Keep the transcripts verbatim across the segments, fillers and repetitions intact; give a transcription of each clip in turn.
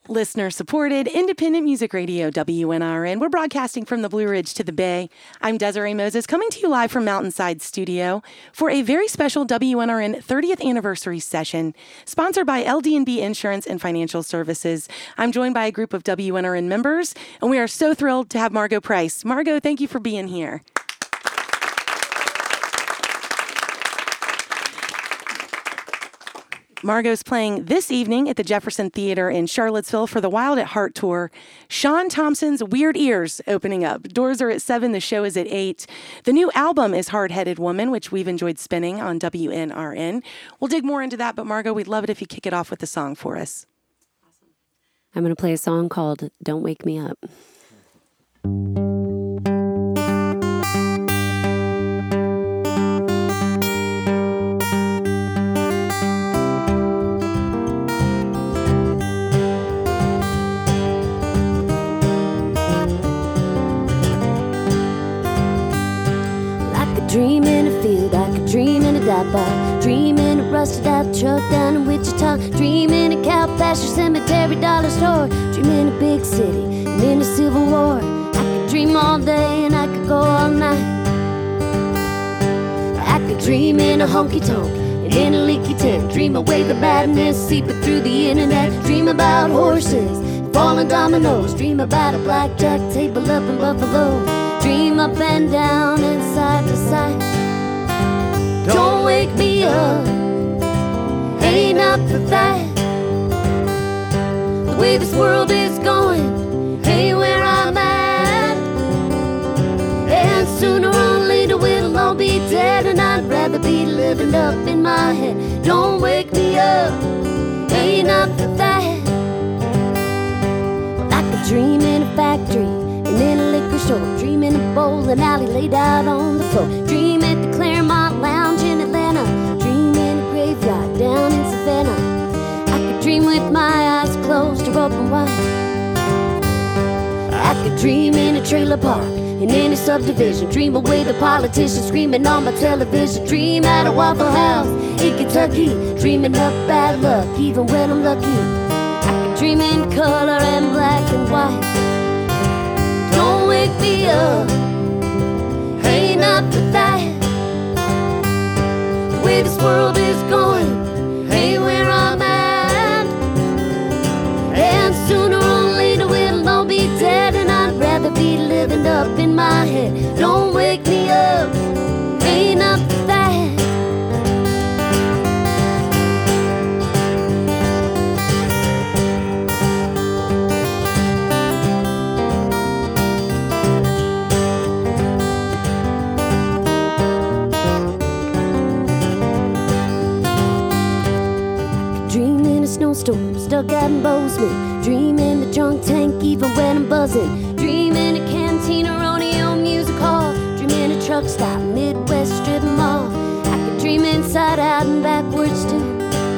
Listener-supported, independent music radio, W N R N. We're broadcasting from the Blue Ridge to the Bay. I'm Desiree Moses, coming to you live from Mountainside Studio for a very special W N R N thirtieth anniversary session, sponsored by L D and B Insurance and Financial Services. I'm joined by a group of W N R N members, and we are so thrilled to have Margo Price. Margo, thank you for being here. Margo's playing this evening at the Jefferson Theater in Charlottesville for the Wild at Heart tour. Sean Thompson's Weird Ears opening up. Doors are at seven. The show is at eight. The new album is Hard-Headed Woman, which we've enjoyed spinning on W N R N. We'll dig more into that, but Margo, we'd love it if you kick it off with a song for us. I'm going to play a song called Don't Wake Me Up. Dream in a field, I could dream in a dive bar. Dream in a rusted out truck down in Wichita. Dream in a cow pasture cemetery dollar store. Dream in a big city and in a civil war. I could dream all day and I could go all night. I could dream in a honky tonk and in a leaky tent. Dream away the badness, seeping through the internet. Dream about horses and falling dominoes. Dream about a blackjack table up in Buffalo. Dream up and down and side to side. Don't wake me up, ain't up for that. The way this world is going, ain't where I'm at. And sooner or later we'll all be dead, and I'd rather be living up in my head. Don't wake me up, ain't up for that. Well, I could dream in a factory and in a liquor store. Dream in a bowling alley laid out on the floor. Dream at the Claremont Lounge in Atlanta. Dream in a graveyard down in Savannah. I could dream with my eyes closed or open wide. I could dream in a trailer park and in a subdivision. Dream away the politicians screaming on my television. Dream at a Waffle House in Kentucky. Dreaming up bad luck even when I'm lucky. I could dream in color and black and white. Don't wake me up, ain't up for that. The way this world is going, ain't where I'm at. And sooner or later we'll all be dead, and I'd rather be living up in my head. Don't wake me up, ain't up for that. Snowstorm stuck out in Bozeman. Dream in the drunk tank even when I'm buzzing. Dream in a cantina rodeo music hall. Dream in a truck stop Midwest strip mall. I could dream inside out and backwards too.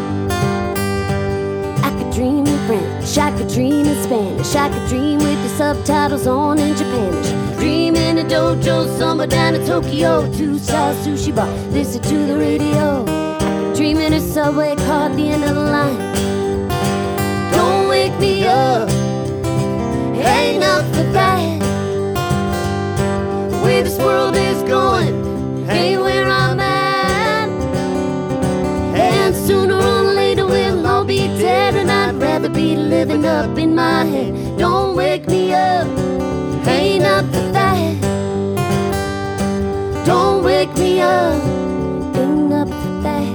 I could dream in French, I could dream in Spanish. I could dream with the subtitles on in Japanish. Dream in a dojo somewhere down in Tokyo. Two-star sushi bar, listen to the radio. Dream in a subway car at the end of the line. Don't wake me up, ain't up for that. The way this world is going, ain't where I'm at. And sooner or later we'll all be dead, and I'd rather be living up in my head. Don't wake me up, ain't up for that. Don't wake me up, ain't up for that.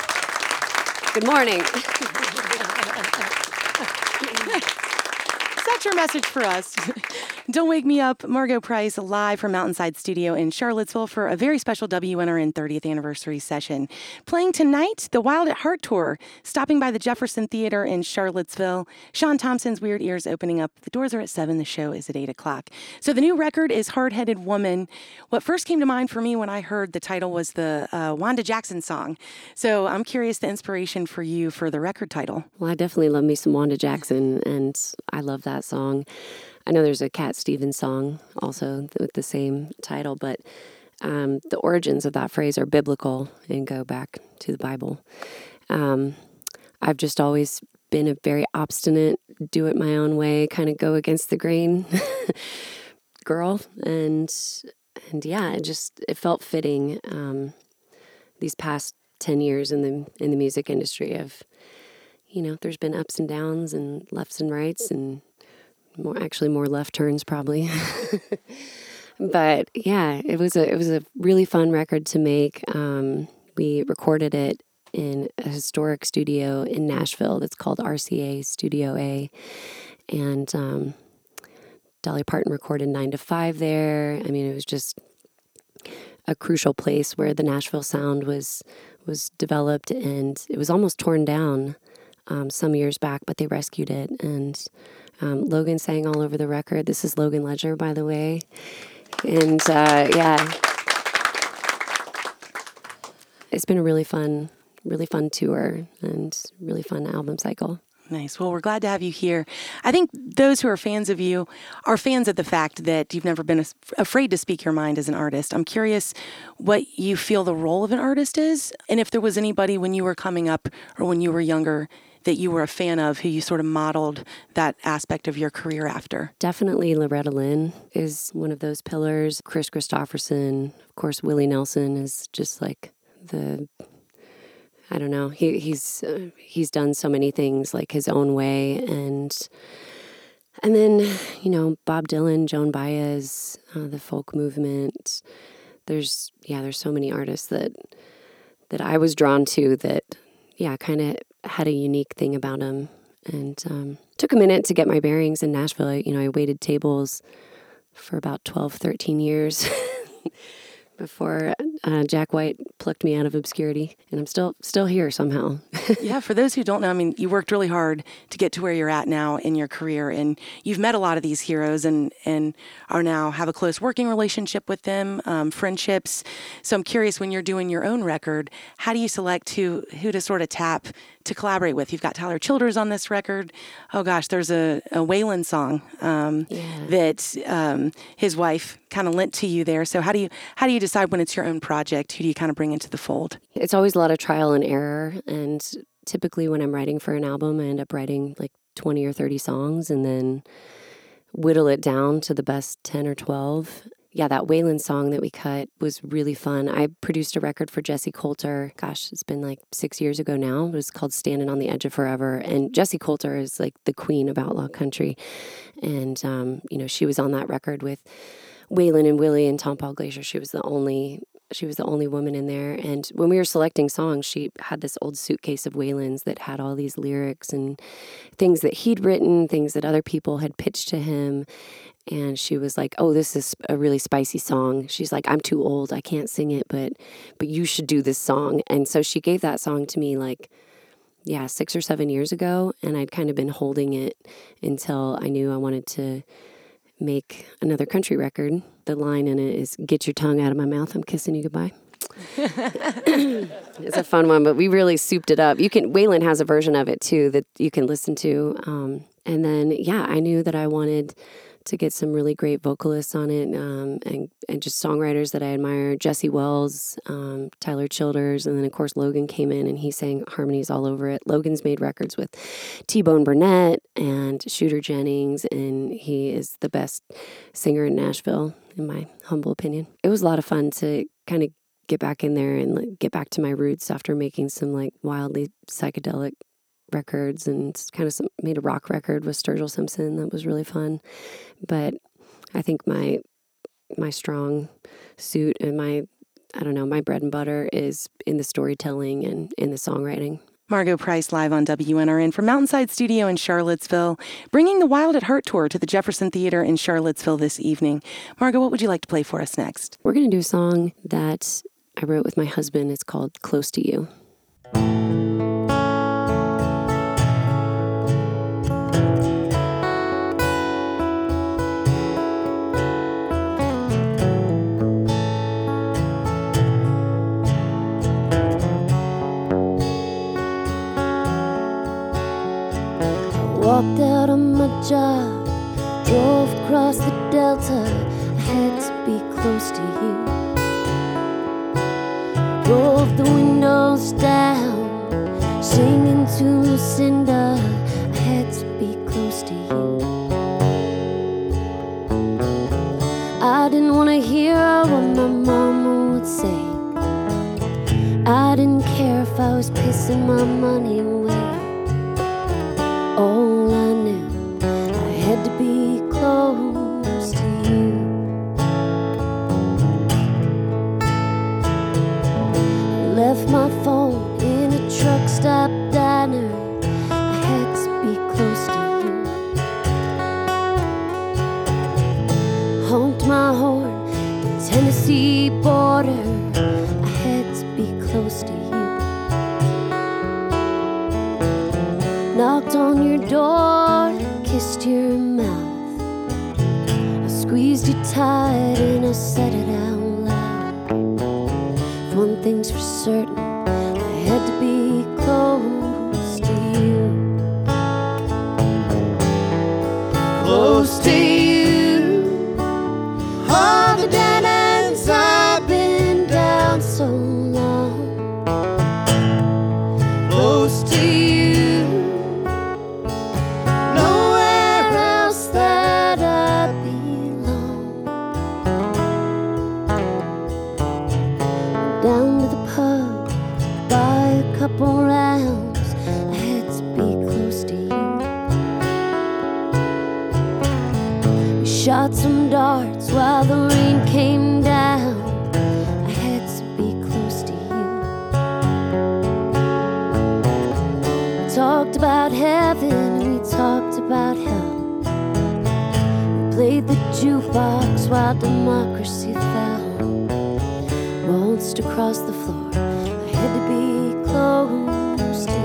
Good morning. that's your message for us. Don't Wake Me Up, Margo Price, live from Mountainside Studio in Charlottesville for a very special W N R N thirtieth anniversary session. Playing tonight, the Wild at Heart Tour, stopping by the Jefferson Theater in Charlottesville. Sean Thompson's Weird Ears opening up. The doors are at seven. The show is at eight o'clock. So the new record is Hard-Headed Woman. What first came to mind for me when I heard the title was the uh, Wanda Jackson song. So I'm curious the inspiration for you for the record title. Well, I definitely love me some Wanda Jackson, and I love that song. I know there's a Cat Stevens song also with the same title, but um, the origins of that phrase are biblical and go back to the Bible. Um, I've just always been a very obstinate, do it my own way, kind of go against the grain girl, and and yeah, it just it felt fitting. Um, these past ten years in the in the music industry, of you know, there's been ups and downs and lefts and rights and more actually more left turns probably. But yeah, it was a it was a really fun record to make. Um, we recorded it in a historic studio in Nashville that's called R C A Studio A, and um, Dolly Parton recorded Nine to Five there. I mean, it was just a crucial place where the Nashville sound was was developed, and it was almost torn down um, some years back, but they rescued it. And um, Logan sang all over the record. This is Logan Ledger, by the way. And uh, yeah, it's been a really fun, really fun tour and really fun album cycle. Nice. Well, we're glad to have you here. I think those who are fans of you are fans of the fact that you've never been af- afraid to speak your mind as an artist. I'm curious what you feel the role of an artist is, and if there was anybody when you were coming up or when you were younger that you were a fan of who you sort of modeled that aspect of your career after. Definitely Loretta Lynn is one of those pillars. Chris Christopherson, of course, Willie Nelson is just like the... I don't know. He he's uh, he's done so many things like his own way, and and then you know Bob Dylan, Joan Baez, uh, the folk movement. There's yeah, there's so many artists that that I was drawn to that yeah, kind of had a unique thing about them, and um, took a minute to get my bearings in Nashville. I, you know, I waited tables for about twelve, thirteen years. Before uh, Jack White plucked me out of obscurity, and I'm still still here somehow. Yeah, for those who don't know, I mean, you worked really hard to get to where you're at now in your career, and you've met a lot of these heroes, and and are now have a close working relationship with them, um, friendships. So I'm curious, when you're doing your own record, how do you select who who to sort of tap to collaborate with? You've got Tyler Childers on this record. Oh gosh, there's a, a Waylon song um, yeah. that um, his wife kind of lent to you there. So how do you how do you decide when it's your own project? Who do you kind of bring into the fold? It's always a lot of trial and error, and typically when I'm writing for an album, I end up writing like twenty or thirty songs and then whittle it down to the best ten or twelve. Yeah, that Waylon song that we cut was really fun. I produced a record for Jessi Colter. Gosh, it's been like six years ago now. It was called Standing on the Edge of Forever. And Jessi Colter is like the queen of outlaw country. And, um, you know, she was on that record with Waylon and Willie and Tom Paul Glacier. She was the only she was the only woman in there. And when we were selecting songs, she had this old suitcase of Waylon's that had all these lyrics and things that he'd written, things that other people had pitched to him. And she was like, oh, this is a really spicy song. She's like, I'm too old. I can't sing it, but but you should do this song. And so she gave that song to me like, yeah, six or seven years ago. And I'd kind of been holding it until I knew I wanted to make another country record. The line in it is, get your tongue out of my mouth, I'm kissing you goodbye. It's a fun one, but we really souped it up. You can, Waylon has a version of it too that you can listen to. Um, and then, yeah, I knew that I wanted to get some really great vocalists on it, um, and, and just songwriters that I admire. Jesse Wells, um, Tyler Childers, and then of course Logan came in and he sang harmonies all over it. Logan's made records with T-Bone Burnett and Shooter Jennings, and he is the best singer in Nashville, in my humble opinion. It was a lot of fun to kind of get back in there and like, get back to my roots after making some like wildly psychedelic records, and kind of some, made a rock record with Sturgill Simpson that was really fun. But I think my my strong suit and my, I don't know, my bread and butter is in the storytelling and in the songwriting. Margo Price live on W N R N from Mountainside Studio in Charlottesville, bringing the Wild at Heart tour to the Jefferson Theater in Charlottesville this evening. Margo, what would you like to play for us next? We're going to do a song that I wrote with my husband. It's called Close to You. Walked out on my job, drove across the Delta. I had to be close to you. Rolled the windows down, singing to Lucinda. I had to be close to you. I didn't want to hear what my mama would say. I didn't care if I was pissing my money away. All I knew, I had to be close to you. Left my phone in a truck stop diner. I had to be close to you. Honked my horn at the Tennessee border. I had to be close to you. Knocked on your door, kissed your mouth. I squeezed you tight and I said it out loud. If one thing's for certain, I had to be close to you. Close to you. All the dead ends I've been down so long. Close to you. Couple rounds, I had to be close to you. We shot some darts while the rain came down. I had to be close to you. We talked about heaven and we talked about hell. We played the jukebox while democracy fell. Waltzed across the floor. I had to be close to you.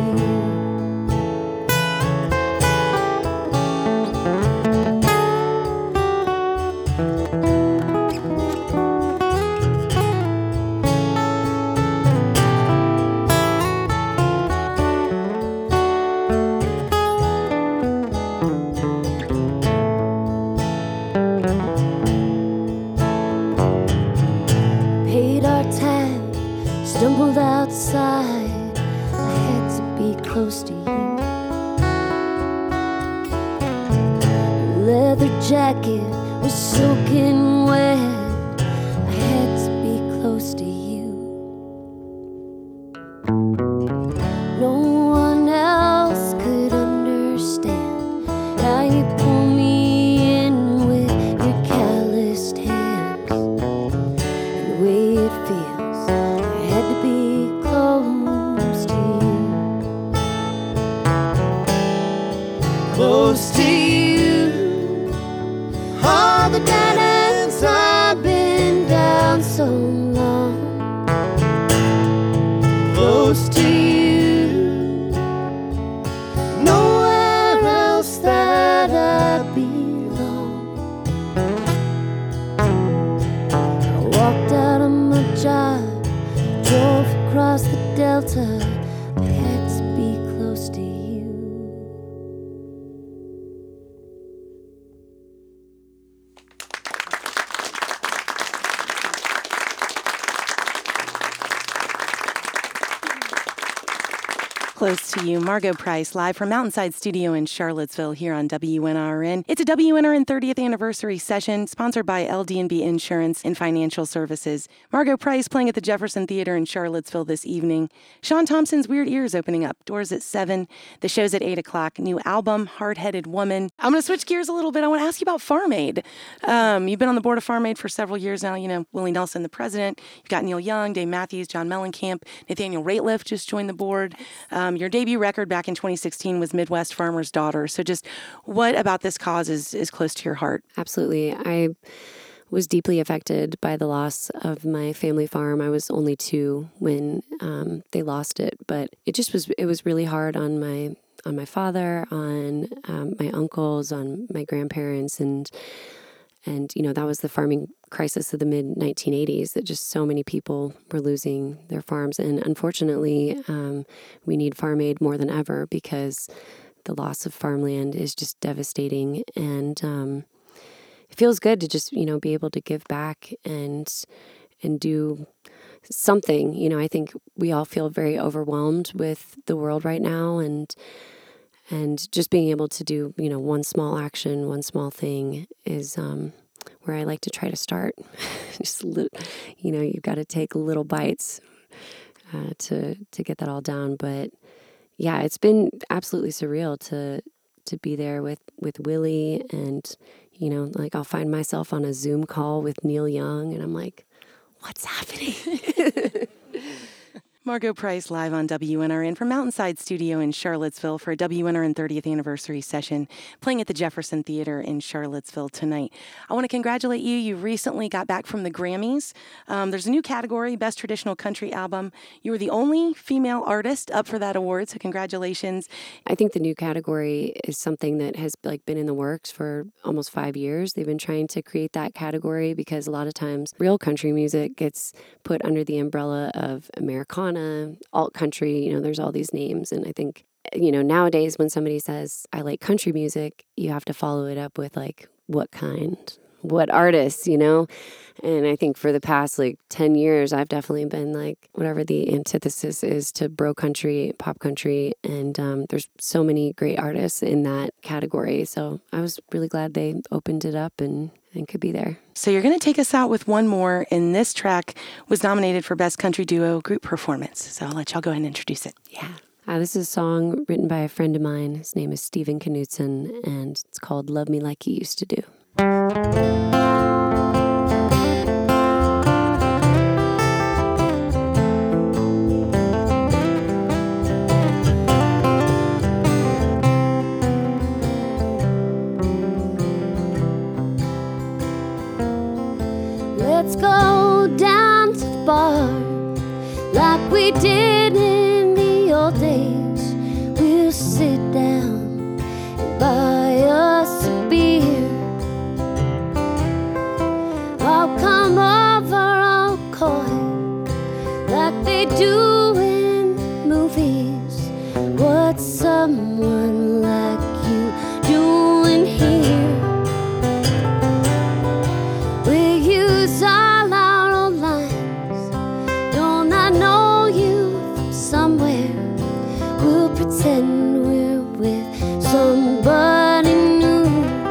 Paid our tab, stumbled outside. Close to you. Your leather jacket was soaking wet. I had to be close to you. No one else could understand how you pull me in with your calloused hands and the way it feels. I had to be close to you. Close to you. All the dead ends I've been down so long. Close to you. Nowhere else that I belong. I walked out on my job, drove across the Delta. I had to be close to you. Close to You, Margo Price, live from Mountainside Studio in Charlottesville here on W N R N. It's a W N R N thirtieth anniversary session sponsored by L D and B Insurance and Financial Services. Margo Price playing at the Jefferson Theater in Charlottesville this evening. Sean Thompson's Weird Ears opening up. Doors at seven. The show's at eight o'clock. New album, Hard-Headed Woman. I'm going to switch gears a little bit. I want to ask you about Farm Aid. Um, you've been on the board of Farm Aid for several years now. You know, Willie Nelson, the president. You've got Neil Young, Dave Matthews, John Mellencamp. Nathaniel Rateliff just joined the board. Um, Um, your debut record back in twenty sixteen was Midwest Farmer's Daughter. So just what about this cause is, is close to your heart? Absolutely. I was deeply affected by the loss of my family farm. I was only two when um, they lost it, but it just was, it was really hard on my on my father, on um, my uncles, on my grandparents, and And, you know, that was the farming crisis of the mid nineteen eighties, that just so many people were losing their farms. And unfortunately, um, we need farm aid more than ever because the loss of farmland is just devastating. And um, it feels good to just, you know, be able to give back and and do something. You know, I think we all feel very overwhelmed with the world right now. And And just being able to do, you know, one small action, one small thing is um, where I like to try to start. Just, li- you know, you've got to take little bites uh, to to get that all down. But yeah, it's been absolutely surreal to to be there with, with Willie, and, you know, like I'll find myself on a Zoom call with Neil Young, and I'm like, what's happening? Margo Price live on W N R N from Mountainside Studio in Charlottesville for a W N R N thirtieth anniversary session, playing at the Jefferson Theater in Charlottesville tonight. I want to congratulate you. You recently got back from the Grammys. Um, there's a new category, Best Traditional Country Album. You were the only female artist up for that award, so congratulations. I think the new category is something that has like been in the works for almost five years. They've been trying to create that category because a lot of times real country music gets put under the umbrella of Americana, alt country, you know, there's all these names. And I think, you know, nowadays when somebody says, I like country music, you have to follow it up with like, what kind, what artists, you know? And I think for the past like ten years, I've definitely been like, whatever the antithesis is to bro country, pop country. And um, there's so many great artists in that category. So I was really glad they opened it up and and could be there. So you're going to take us out with one more, and this track was nominated for Best Country Duo Group Performance. So I'll let y'all go ahead and introduce it. Yeah. Uh, this is a song written by a friend of mine. His name is Stephen Knutson, and it's called Love Me Like You Used to Do. Let's go down to the bar like we did in the old days. We'll sit down and buy us a beer. I'll come over all coy like they do in movies. What's someone like you doing here? All our old lines. Don't I know you from somewhere? We'll pretend we're with somebody new.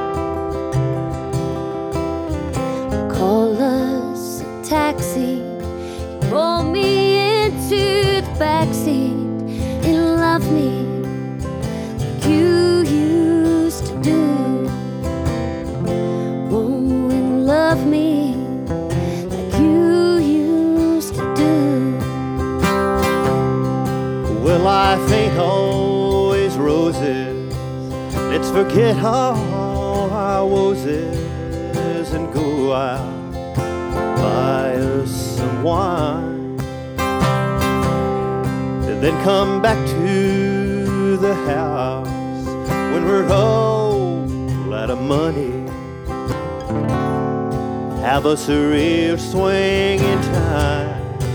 Call us a taxi. Roll me into the backseat and love me like you used to do. Oh, and love me. Well, life ain't always roses. Let's forget all our woes and go out, buy us some wine, and then come back to the house when we're all out of money. Have us a real swing in time.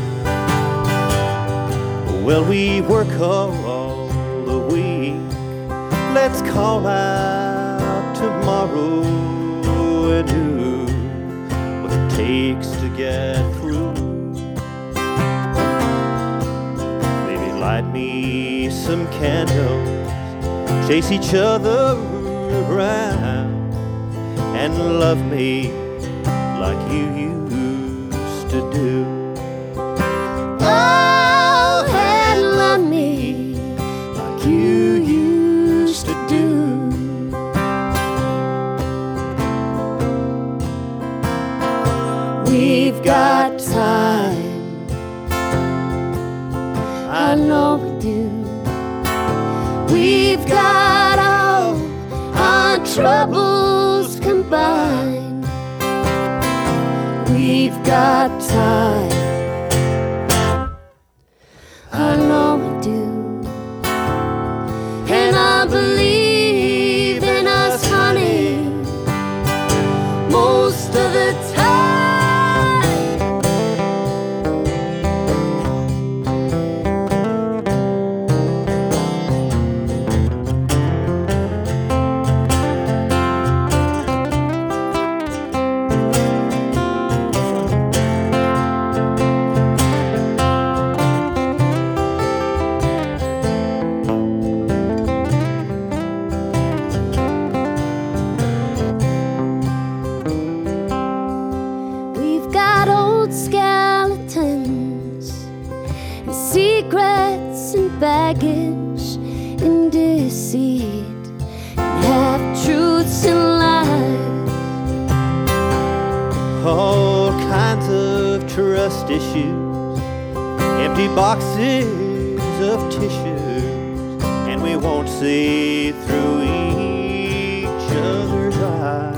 Well, we work all the week. Let's call out tomorrow and do what it takes to get through. Maybe light me some candles, chase each other around, and love me like you used to do. We've got time, I know we do. We've got all our troubles combined. We've got time. I know we do. And I believe in us, honey, most of the time. Baggage and deceit, and half-truths in life. All kinds of trust issues, empty boxes of tissues, and we won't see through each other's eyes.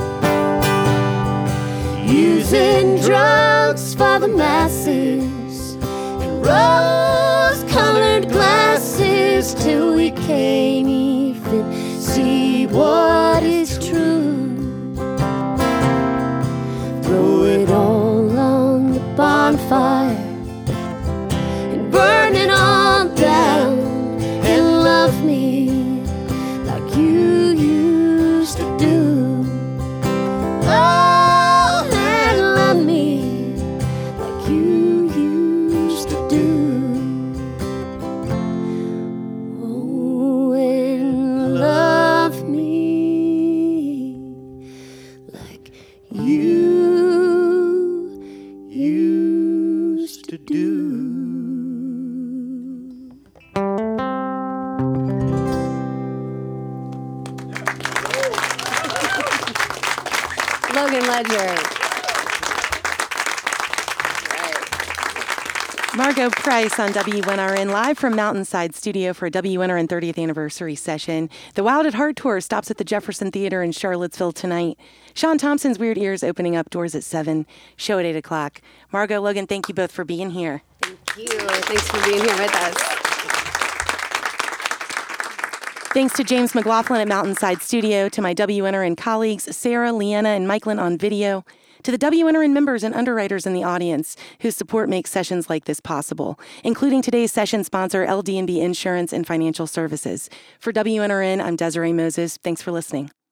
Using drugs for the masses and rose-colored glasses till we can't even see what is true. Throw it all on the bonfire and burn it all down, and love me like you used to do. Oh, and love me like you used to do. Oh, and love me like you used to do. Logan Ledger. Margo Price on W N R N, live from Mountainside Studio for a W N R N thirtieth anniversary session. The Wild at Heart Tour stops at the Jefferson Theater in Charlottesville tonight. Sean Thompson's Weird Ears opening up, doors at seven, show at eight o'clock. Margo, Logan, thank you both for being here. Thank you. Thanks for being here with us. Thanks to James McLaughlin at Mountainside Studio, to my W N R N colleagues, Sarah, Leanna, and Mikeland on video, to the W N R N members and underwriters in the audience whose support makes sessions like this possible, including today's session sponsor, L D and B Insurance and Financial Services. For W N R N, I'm Desiree Moses. Thanks for listening.